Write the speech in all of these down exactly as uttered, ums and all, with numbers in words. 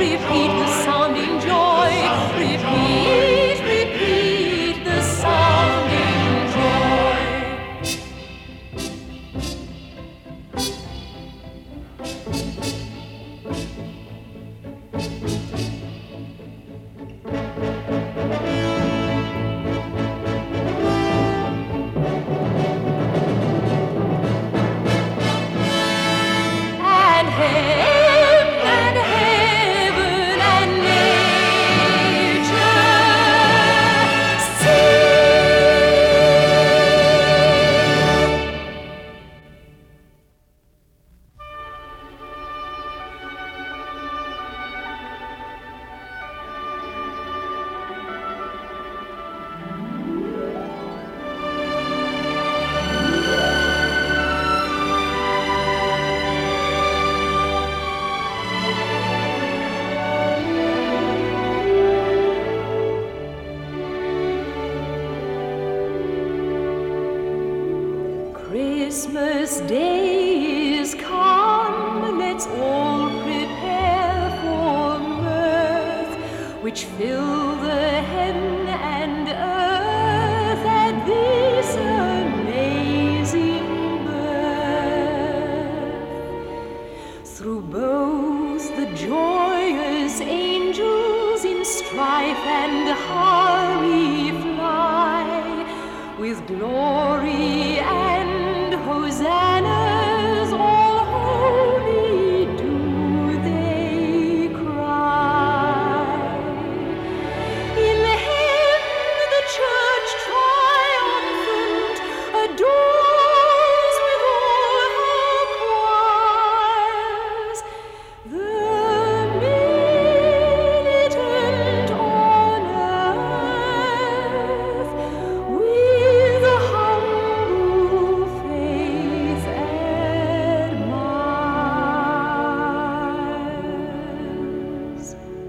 repeat the sounding joy. Repeat, repeat the sounding joy. And heaven and heaven and nature Christmas Day is come, let's all prepare for mirth, which fill the heaven and earth at this amazing birth. Through both the joyous angels in strife and hurry fly, with glory and hosannas all holy do they cry. In heaven the church triumphant adores with all her choirs the militant on earth with humble faith admires.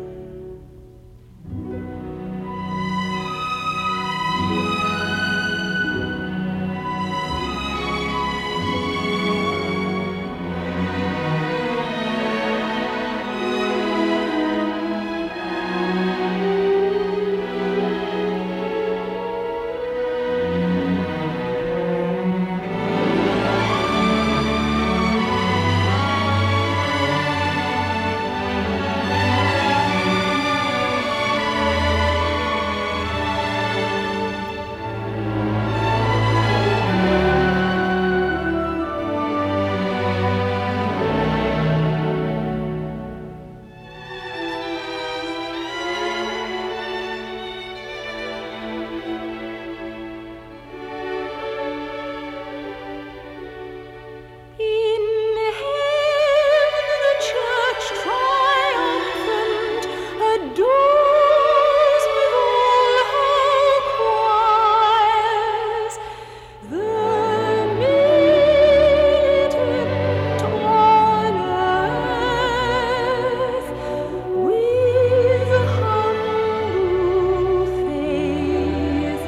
In heaven the church triumphant adores with all her choirs the militant on earth with humble faith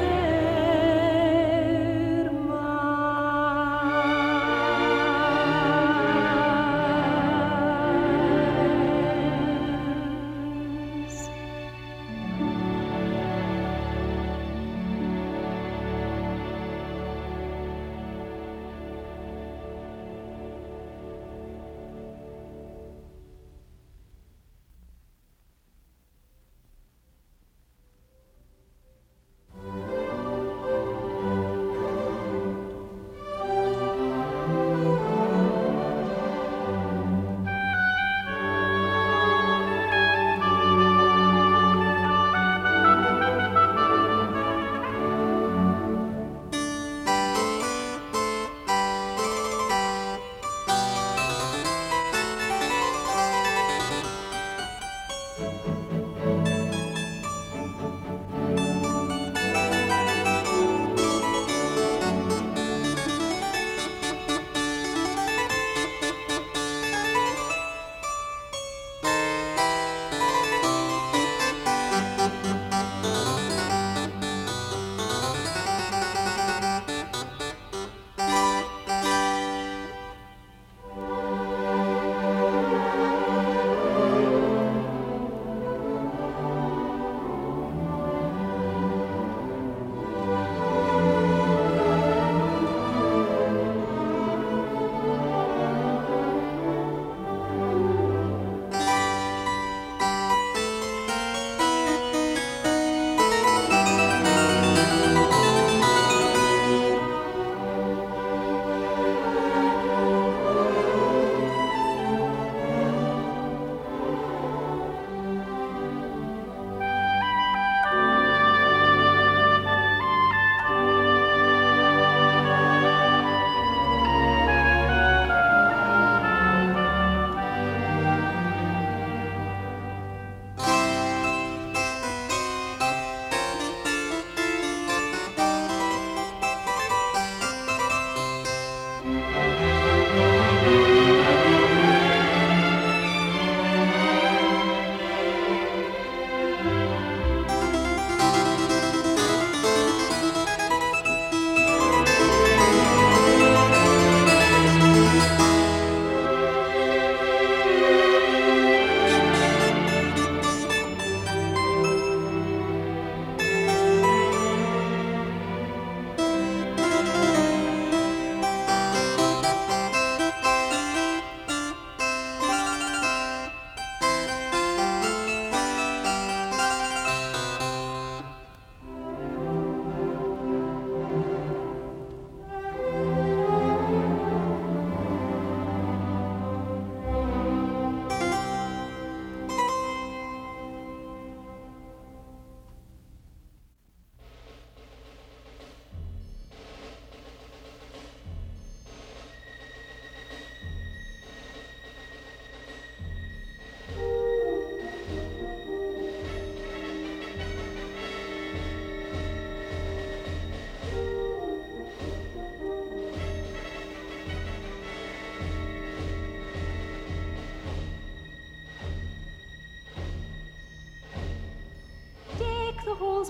admires.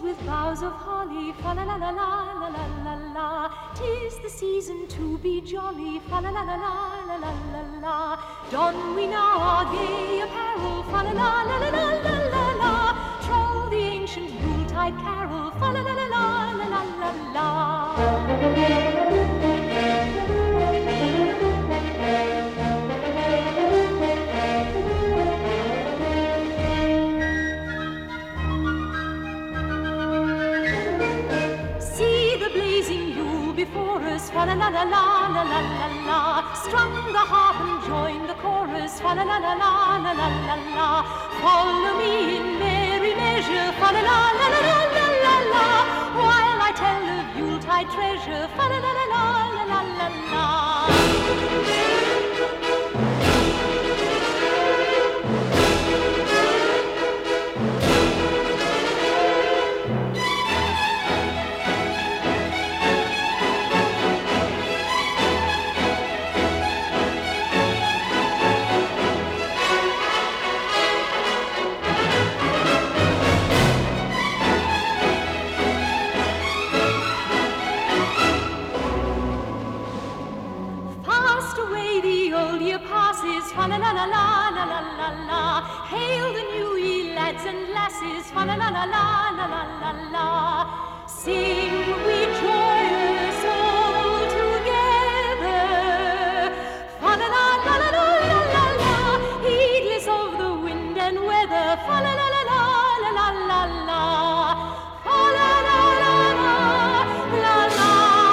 with boughs of holly, fa la la la la la la la la. 'Tis the season to be jolly, fa la la la la la la la la. Don we now our gay apparel, fa la la la la la la la la. Troll the ancient Yuletide carol, fa la la la la la la la la. Before us, fa la la la la la la la la. Strum the harp and join the chorus, fa la la la la la la la la. Follow me in merry measure, fa la la la la la la la la. While I tell of Yuletide treasure, fa la la la la la la la la. Fa la la la la la la la la. Hail the new ye lads and lasses, fa la la la la la la la la. Sing we joyous all together, fa la la la la la la la la. Heedless of the wind and weather, fa la la la la la la la la. Fa la la la la la la.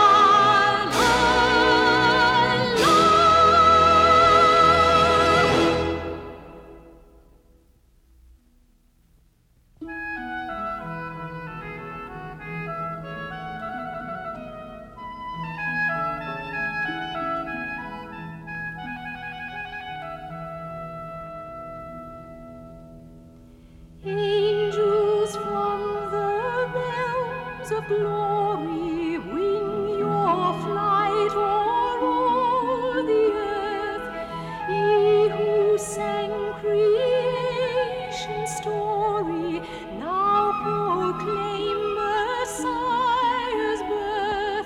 Angels from the realms of glory, wing your flight o'er all the earth. Ye who sang creation's story, now proclaim Messiah's birth.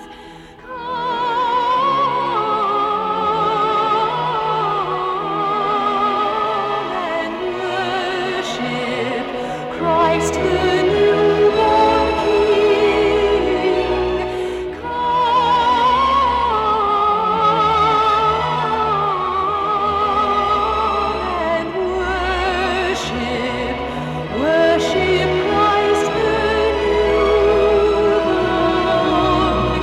Come and worship Christ the newborn King. Come and worship, worship Christ the newborn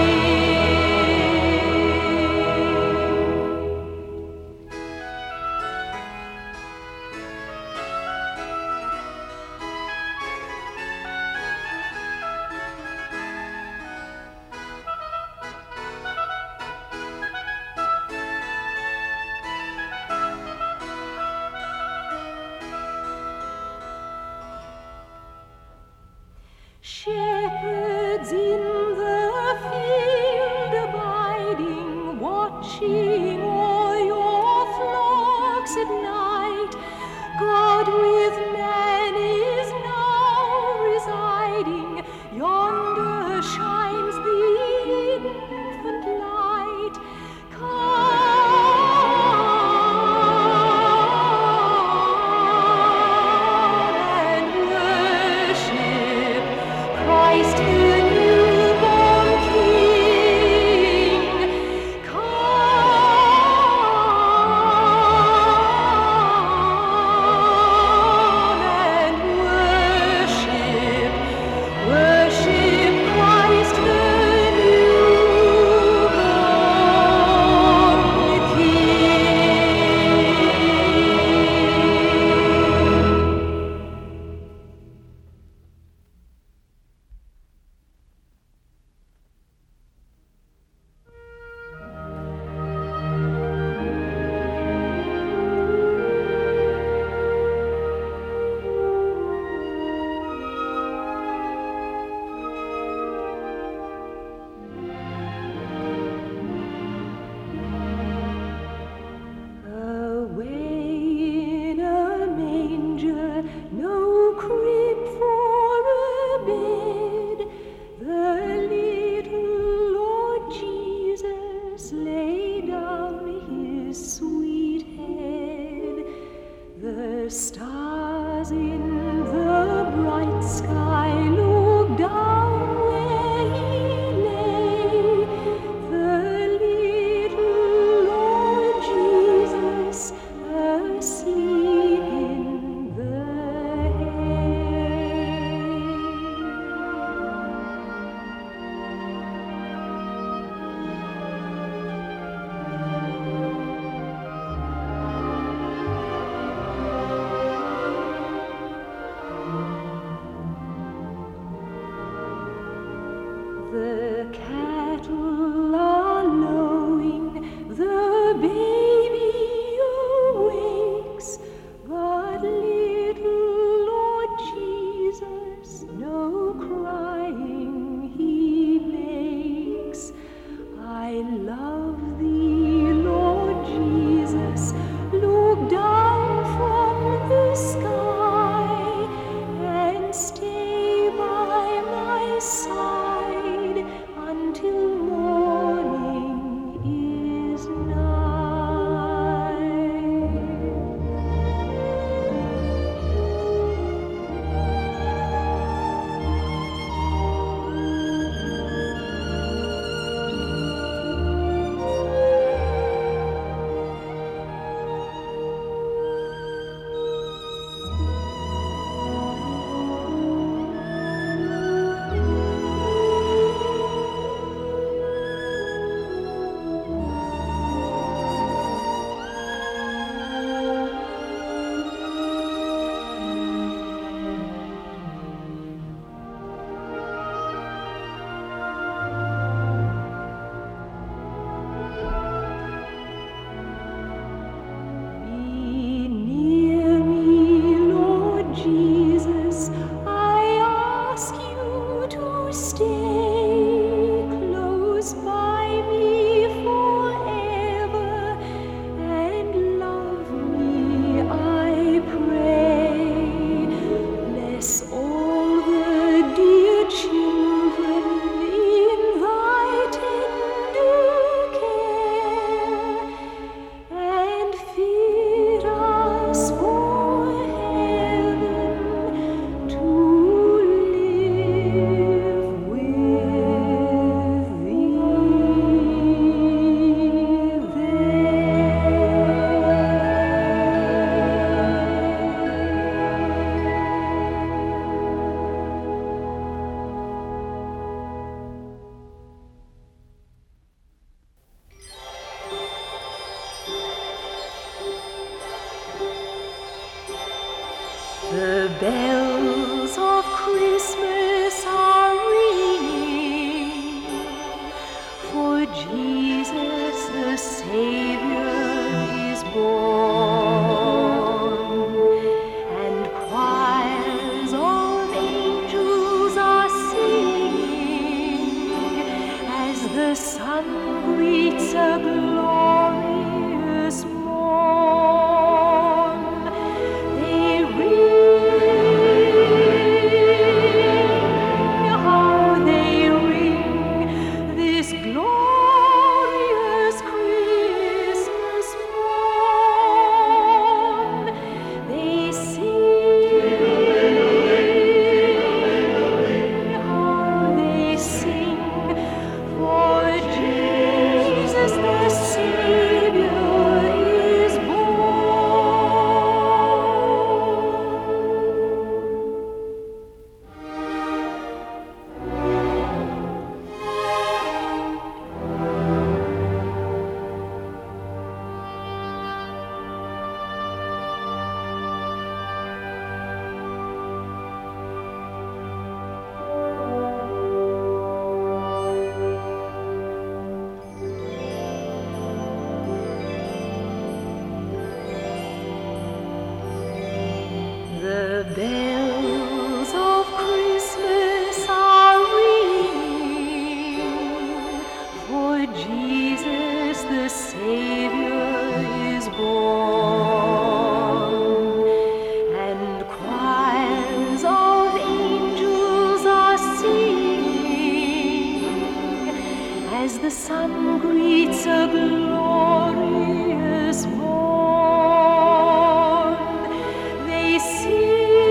Shepherds in the field abiding, watching o'er your flocks at night. God with man is now residing, yonder shines the infant light. Come and worship Christ The bells of Christmas are ringing, for Jesus the Savior is born, and choirs of angels are singing as the sun greets a glorious morn. They ring. The bells of Christmas are ringing, for Jesus the Savior is born, and choirs of angels are singing as the sun greets a glorious morn. They sing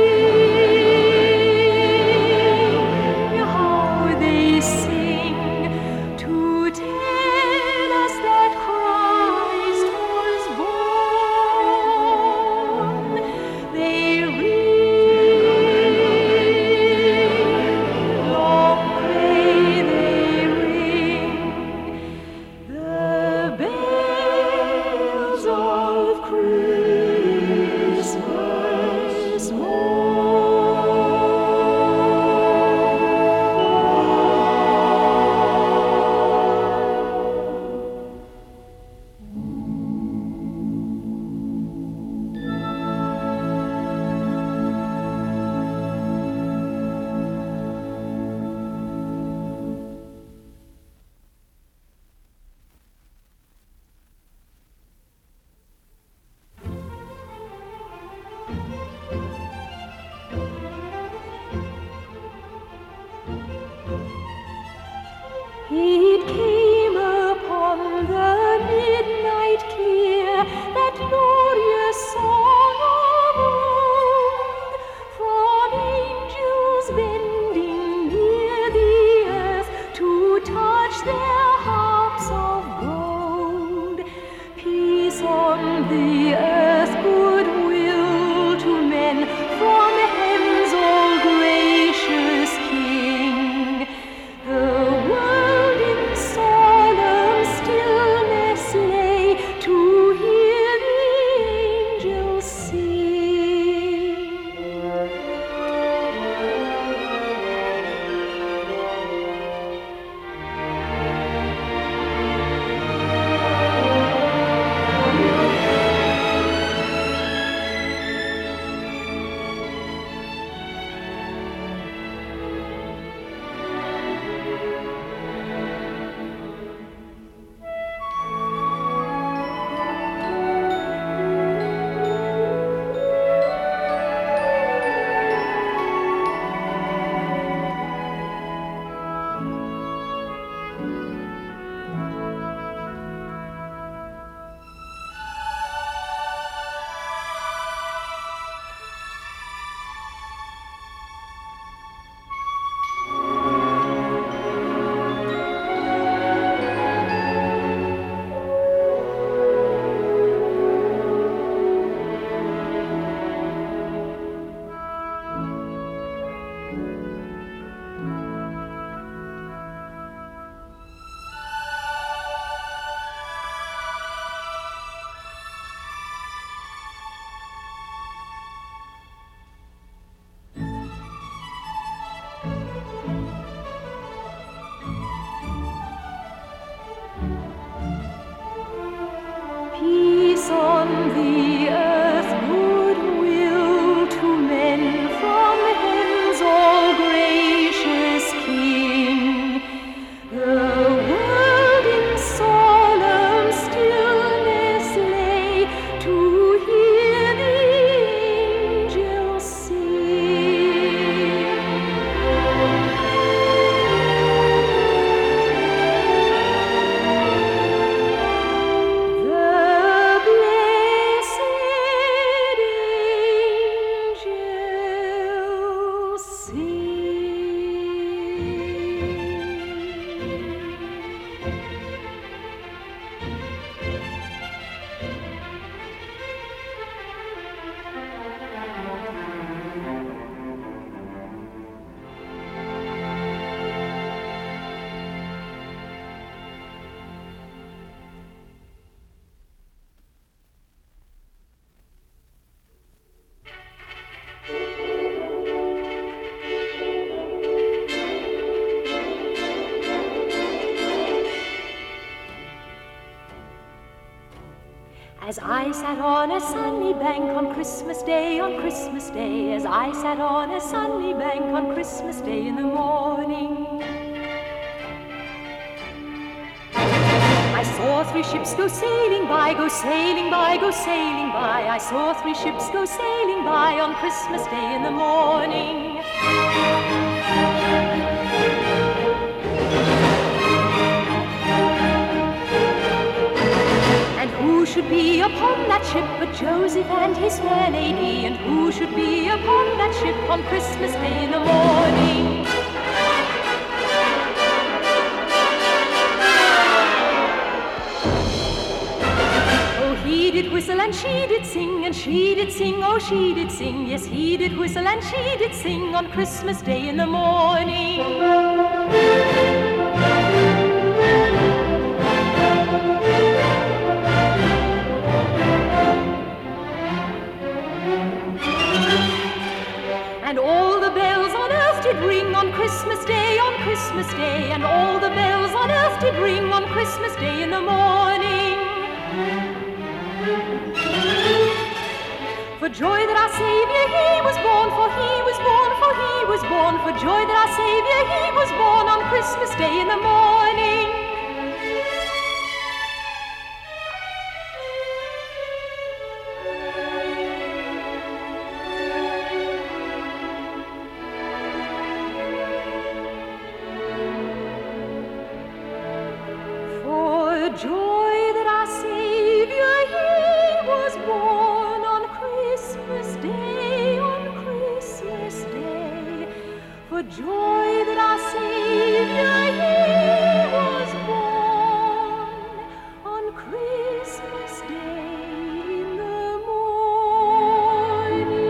It came upon the midnight clear, that glorious song of old, from angels bending near the earth to touch their harps of gold. Peace on the earth, goodwill to men, from heaven's all gracious King. The world in solemn stillness lay to hear the angels sing. Peace on the earth, goodwill to men, from heaven's all gracious King. The world in solemn stillness lay to hear the angels sing. The blessed angels sing. As I sat on a sunny bank on Christmas Day, on Christmas Day, as I sat on a sunny bank on Christmas Day in the morning, I saw three ships go sailing by, go sailing by, go sailing by. I saw three ships go sailing by on Christmas Day in the morning. And who should be upon that ship but Joseph and his fair lady? And who should be upon that ship on Christmas Day in the morning? Oh, he did whistle and she did sing, and she did sing, oh, she did sing. Yes, he did whistle and she did sing on Christmas Day in the morning. And all the bells on earth did ring on Christmas Day, on Christmas Day. And all the bells on earth did ring on Christmas Day in the morning. For joy that our Saviour he was born, for he was born, for he was born. For joy that our Saviour he was born on Christmas Day in the morning. for joy that our Savior He was born on Christmas Day in the morning.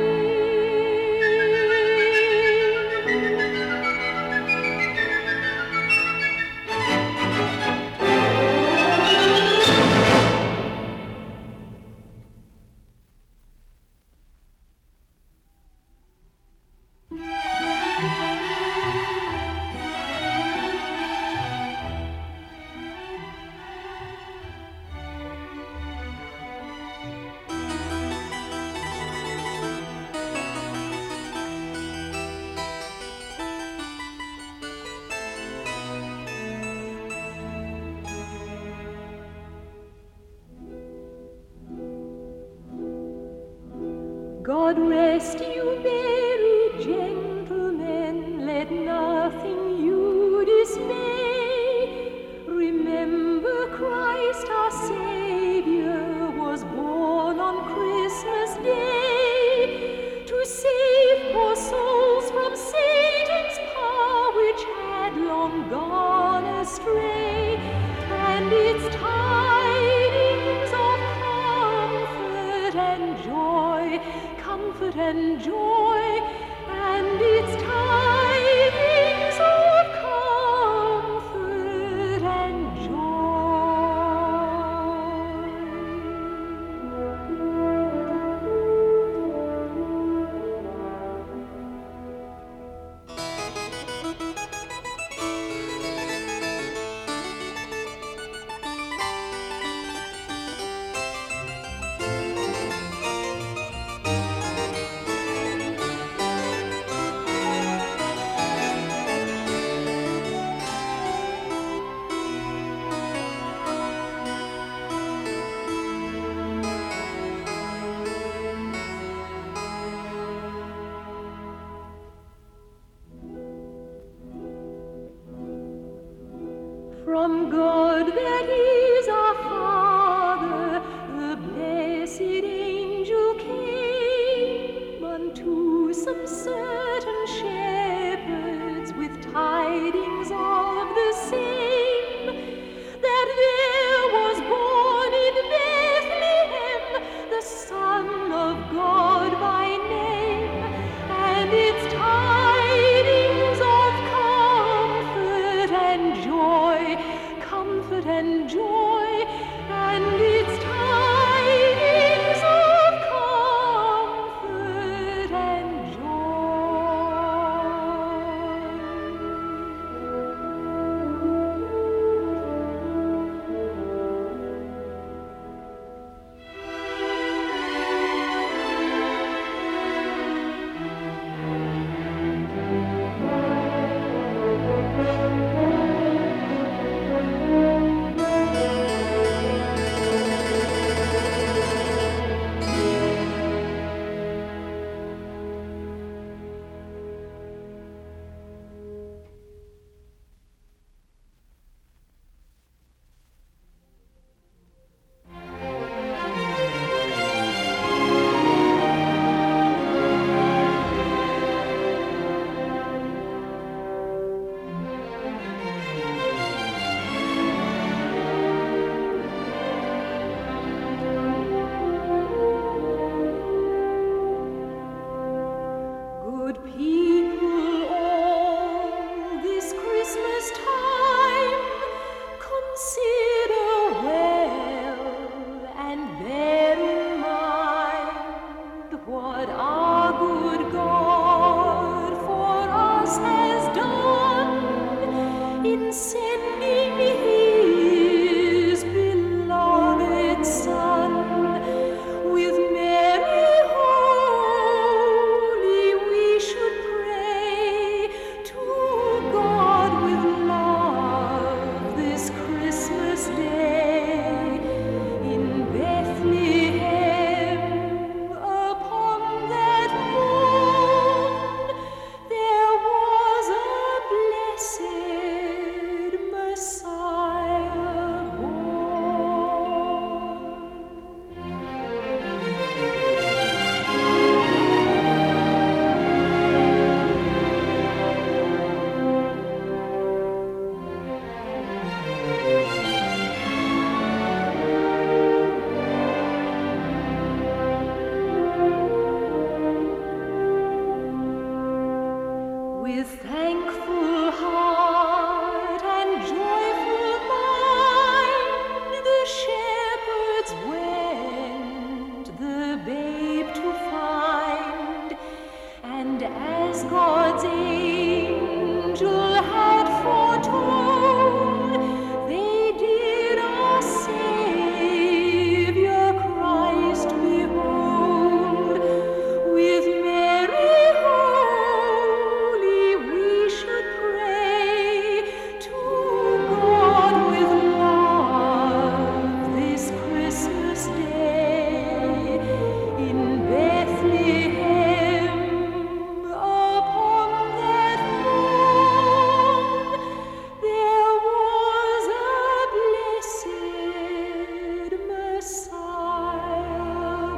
God rest you, merry gentlemen, let nothing you dismay. Remember Christ our Savior was born on Christmas Day to save poor souls from Satan's power which had long gone astray. And its tidings of comfort and joy, comfort and joy, and its tidings of comfort and from God that is our Father, the blessed angel came unto some certain shepherds with tidings of the same, that there was born in Bethlehem the Son of God by name, and its tidings of comfort and joy, comfort and joy, and its tidings of comfort and joy. With thankful heart and joyful mind, the shepherds went the babe to find, and as God's angel had foretold, they did our Savior Christ behold. With Mary holy we should pray to God with love this Christmas day. In Bethlehem upon that throne there was a blessed Messiah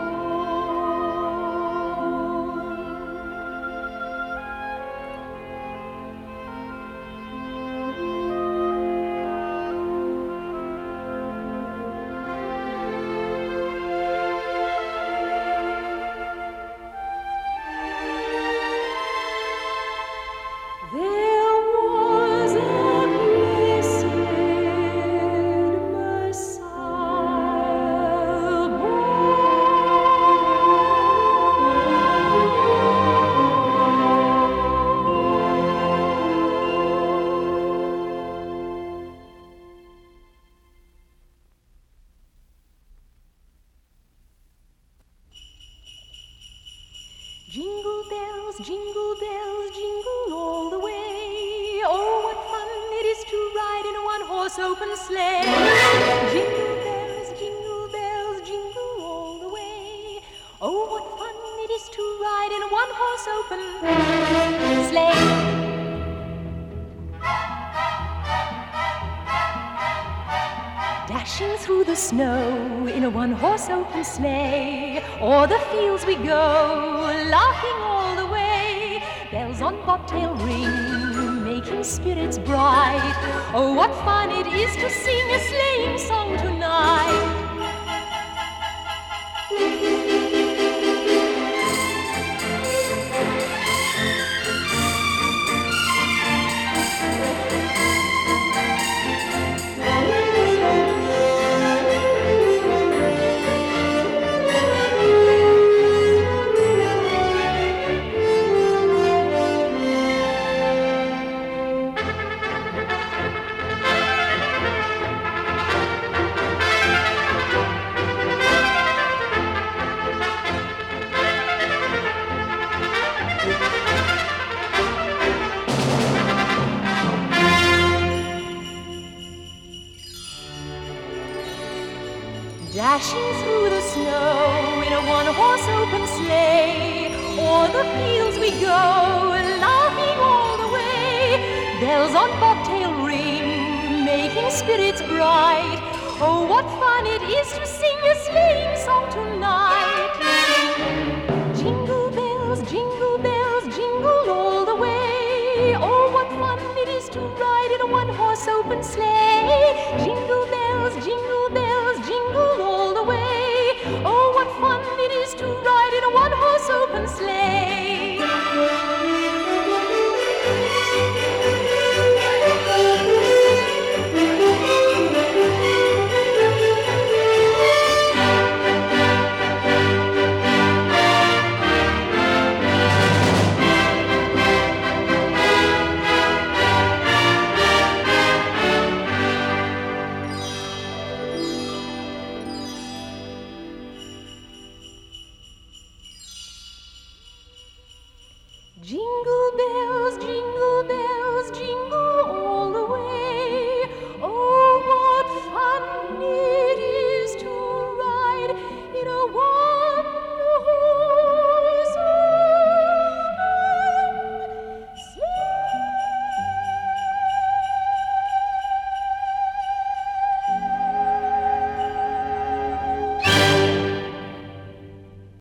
born. There was a blessed Messiah Jingle bells, jingle bells, jingle all the way. Oh, what fun it is to ride in a one-horse open sleigh. Jingle bells, jingle bells, jingle all the way. Oh, what fun it is to ride in a one-horse open sleigh. Dashing through the snow in a one-horse open sleigh, o'er the fields we go, laughing all the way. Bells on bobtail ring, making spirits bright. Oh, what fun it is to sing a sleighing song tonight. Dashing through the snow in a one-horse open sleigh, o'er the fields we go, laughing all the way. Bells on bobtail ring, making spirits bright. Oh, what fun it is to sing a sleighing song tonight. Jingle bells, jingle bells, jingle all the way. Oh, what fun it is to ride in a one-horse open sleigh. Jingle bells, jingle bells, jingle all the way. Oh, what fun it is to ride in a one-horse open sleigh. Jingle